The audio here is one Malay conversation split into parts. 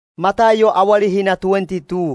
Matayo awali hina 22.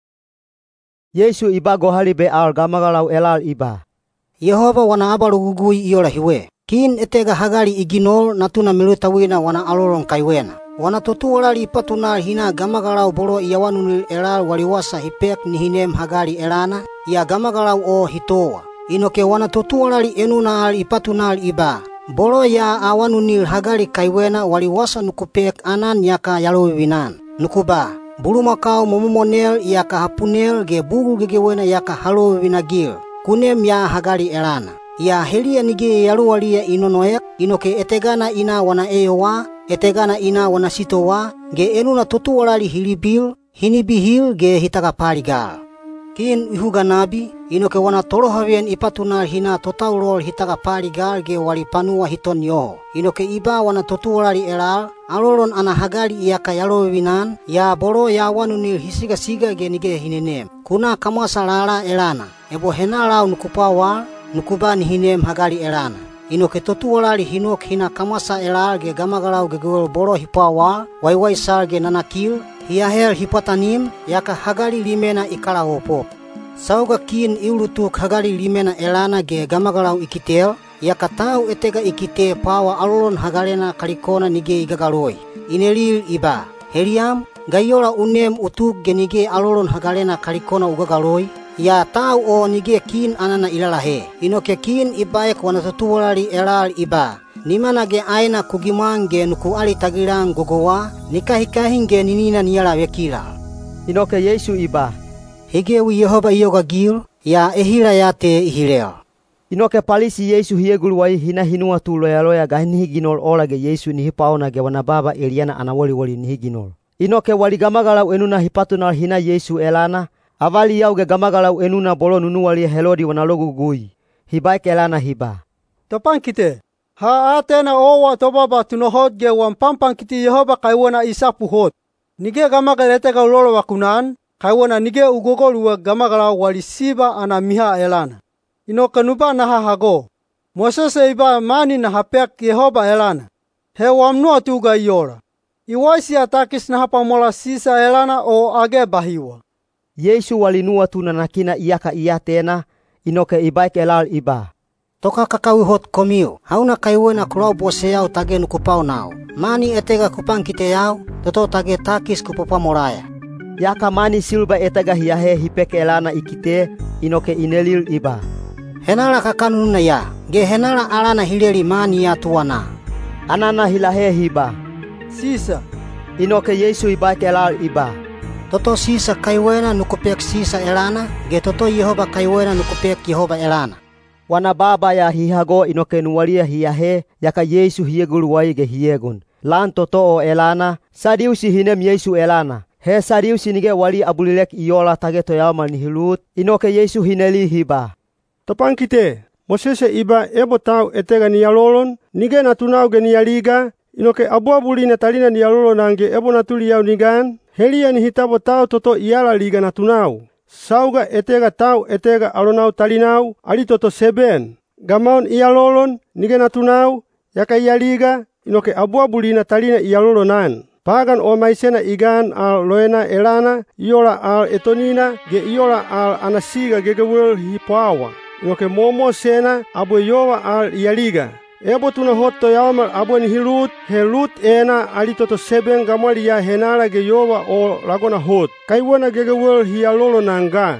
Yesu iba gohali be'al gamagalau elal iba. Yehova wana abalu gugui iola hiwe. Kin etega hagali iginol natuna milutawina wana alolon kaiwena. Wana tutuolali ipatunal hina gamagalau bolo iawanunil elal waliwasa hipek ni hinem hagali elana. Ia gamagalau o hitoa. Inoke wana tutuolali enunal ipatunal iba. Bolo ya awanunil hagali kaiwena waliwasa nukupek anan yaka yalowinan. Nukuba, bulumakau momomonel yaka hapunel ge bugu gegewena yaka halowinagil. Kunem ya hagali elana. Ya helia nige yaluwalia inonoek, inoke etegana ina wana eyowa, etegana ina wana sitowa, ge enuna tutuolali hilibil, hinibihil ge hitagapaligal. Kin ihuga nabi, inoke wana tolohaven ipatunal hina totaulol hitagapaligal ge wali panua hiton yoho. Inoke iba wana tutuolali elal, alolon ana hagali iaka yalowinan, ya bolo ya wanunil hisiga-siga ge nige hinenem. Kuna kamasa lala elana, ebo henalau nukupawal, nukuba ni hinem hagali elana. Inoke tutuolali hinok hina kamasa elal ge gamagalau ge gol bolo hipawal, waiwaisal ge nanakil, hiahel hipatanim, yaka hagali limena ikala opop. Sauga kin iulutuk hagali limena elana ge gamagalau ikitel, yaka tau etega ikite pawa alolon hagalena kalikona nige igagaloi. Inelil iba, heliam, gayola unem utuk ge nige alolon hagalena kalikona ugagaloi, ya tau o nige kin anana ilalahe. Inoke kin ibaek wana tutuolali elal iba. Nimana ge aina kugimang ge nuku ali tagilang gogowa, nikahikahin ge ninina niyala wekila. Inoke Yesu iba. Hegewi Yehova iyoga gil, ya ehila yate ihilel. Inoke palisi Yesu hieguluwai hina hinua tu loya gahini higinol ola ge Yesu ni hipaona ge wana baba Eliana anawoli ni higinol. Inoke wali gamagalau enuna hipatunal hina Yesu elana, avali yau ge gamagalau enuna bolo nunuwali Helodi wana logu gui. Hibaik elana hiba. Topan kite. Ha atena owa tobaba tunohot ge wan pampang kiti Yehova kaiwana isapu hot. Nige gamagalete ga lolo wakunan, kaiwana nige ugogol uwa gamagala wali siba ana miha elana. Inoka nuba naha hago. Moses iba mani na hapek Yehova elana. He wamnua tuga iora. Iwaisi atakis na hapamola sisa elana o age bahiwa. Yesu walinua tu nanakina iyaka iya tena, inoke ibaik elal iba. Toka kakawi hot komiu, hauna kaiwena kulau bose yau tage nukupau nao. Mani etega kupang kite yau, toto tage takis kupopa moraya. Yaka mani silba etega hiahe hipek elana ikite, inoke inelil iba. Henala kakanuna ya, ge henala alana hileli mani ya tuwana. Anana hilahe hiba. Sisa. Inoke Yesu ibaik elal iba. Toto sisa kaiwena nukupek sisa elana, ge toto Yehova kaiwena nukupek Yehova elana. Wana baba ya hihago inoke nuwalia hiahe, yaka Yesu hieguluwai ge hiegun. Lan toto o elana, sadiusi hinem Yesu elana. He sadiusi nige wali abulilek iola tage toyamal nihilut, inoke Yesu hineli hiba. Topan kite, Mosese iba ebo tau etega niyalolon, nige natunau ge niyaliga, inoke abu-abuli na talina niyalolon ge ebo natuli yau nigan, helia ni hitabo tau toto iala liga natunau. Sauga etega tau etega alonau talinau, ali toto seben. Gamaon iyalolon, nige natunau, yaka iyaliga, inoke abu-abuli na talina iyalolonan. Pagan o maisena igan al loena elana, iola al etonina, ge iola al anasiga gegewel hipawa. Inoke momo sena abu yowa al iyaliga. Ebo tuna hoto yamal abu ni hilut, he lut ena ali toto seben gamali ya henala ge yowa o lagona hot. Kaiwana gegewel hialolo nanga.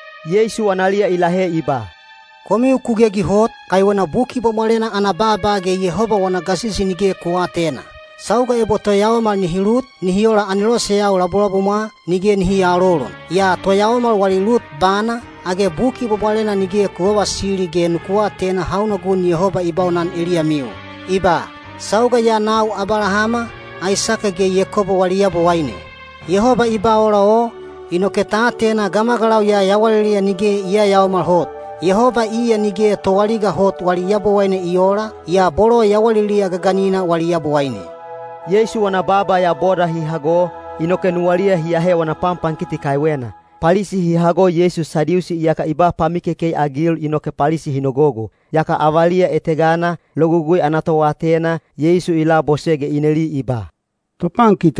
Yesu analia ilahe iba. Komi ukugegi hot, kaiwana buki bomolena anababa ge Yehova wana gasisi nige kuatena. Sauga ebo toyamal ni hilut, ni hiola anilose yau laborabuma, nige ni hialolon. Ya toyamal wali lut bana, age buki bobalena nige kuwa siri ge nukua tena hauna gun Yehova ibaunan Elia miu. Iba, sauga ya nau Abrahama, Aisaka ge Yakobo waliyabo waine. Yehova ibaola o, inoke taa tena gamagalau ya yawalilia nige iya yaumal hot. Yehova iya nige towaliga hot waliyabo waine iola, ya bolo yawalilia gaganina waliyabo waine. Yesu wana baba ya boda hihago, inoke nuwalia hiahe wana pampang kiti kaiwena. Palisi hihago Yesu sadiusi iyaka iba pamikeke agil inoke palisi hinogogo. Yaka avalia etegana, logugui anato watena, Yesu ila bosege ineli iba. Topan kite,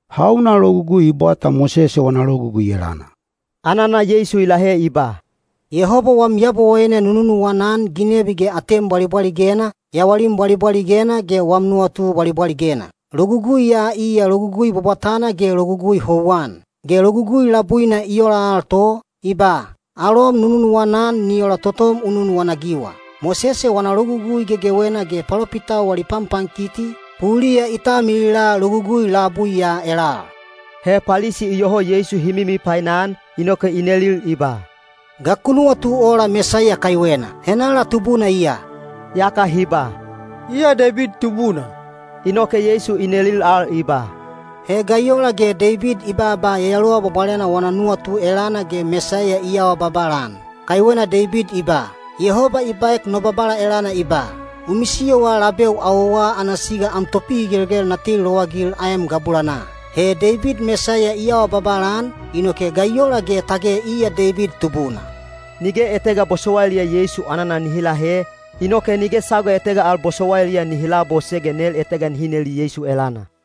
hauna logugui bota Mosese wana logugui elana. Anana Yesu ilahe iba. Yehova wam yabo wene nununu wanan ginebi ge atem bali gena, ya walim bali gena ge wam nuatu bali gena. Logugui ya iya logugui bobatana ge logugui howan. Ge logugui labuina iola alto, iba. Alom nununu wanan niola totom ununu wanagiwa. Mosese wana logugui ge gewena ge palopita wali pampangkiti, pulia ita milila logugui labui ya ela. He palisi iyoho Yesu himimi painan, inoke inelil iba. Gakunu tu ora Mesaya kaiwena, henala tubuna iya. Yaka hiba. Ia David tubuna. Inoke Yesu inelil al iba. He gayola ge David iba ba yaloa babalena wana nua tu elana ge Mesaya iya wa babalan. Kaiwena David iba. Yehova ibaek no babala elana iba. Umisio wa labeu awa anasiga amtopi gilgel natil loagil ayam gabulana. He David Mesaya iya wa babalan, inoke gayola ge tage iya David tubuna. Nige etega bosowailia Yesu anana nihila he, inoke nige sago etega al bosowailia nihila bosege nel etega nihineli Yesu elana.